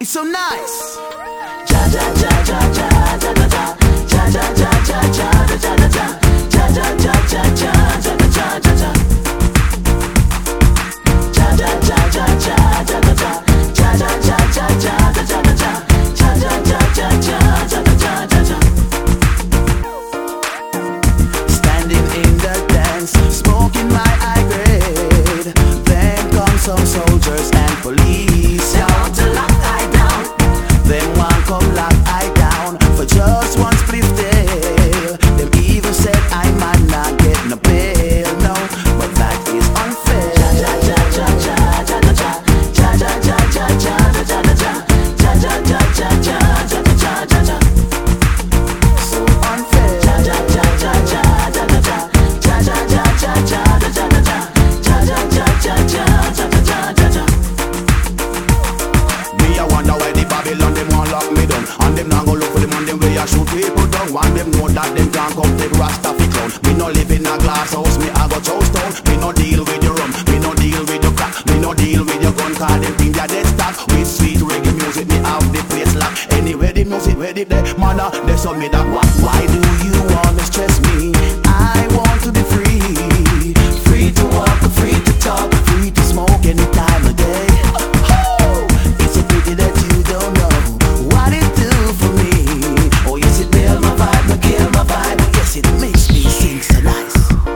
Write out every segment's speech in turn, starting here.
It's so nice. Standing in the dance, smoking my high grade. Then come some soldiers and police. They want to lock I down. Then one come lock I down for just one spliff tail. Them even said I might not get no bail, no, but that is unfair. So unfair. Me I wonder why the Babylon them want lock me down, and them now go look for the man them way I shoot people down. Want them know that them can't come take Rasta fi clown. Me no live in a glass house, me I go chow stone. Me no deal with your rum, me no deal with your crack, me no deal with your gun, cause them think they're dead stock. With sweet reggae music, me have the place locked. Anyway the music, where the manna, they saw me that. Why do you wanna stress me? I want to be free, free to walk, free to talk, free to smoke any time of day. It's a pity that you don't know what it do for me. Oh yes, it build my vibe, no kill my vibe. Yes, it makes me sing so nice.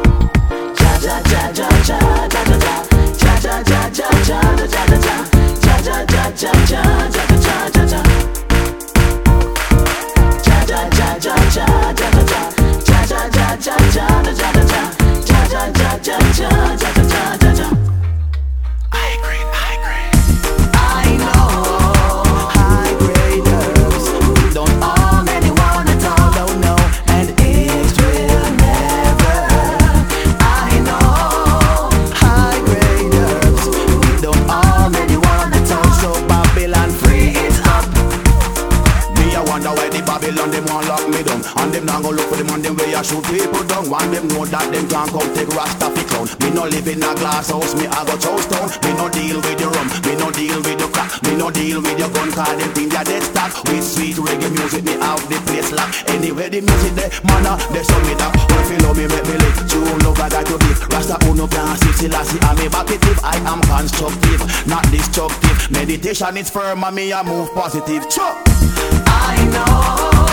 I know high graders don't own anyone at all, don't know, and it will never. I know high graders don't own anyone at all, so Babylon free it up. Me I wonder why the Babylon them want lock me down, and them now go look for the man them way I shoot people down. Want them know that them can't come take Rasta fi clown. Me no live in a glass house, me I go chow stone. Me no deal with your rum, me no deal with your crack, me no deal with your gun, cause them think they're dead stock. With sweet reggae music, me have the place locked. Anyway the music they manna, they show me that. If you love me, make me live. True love I got to give. Rasta who no can see, Selassie I'm evocative. I am constructive, not destructive. Meditation is firm and me I move positive. Chop. I know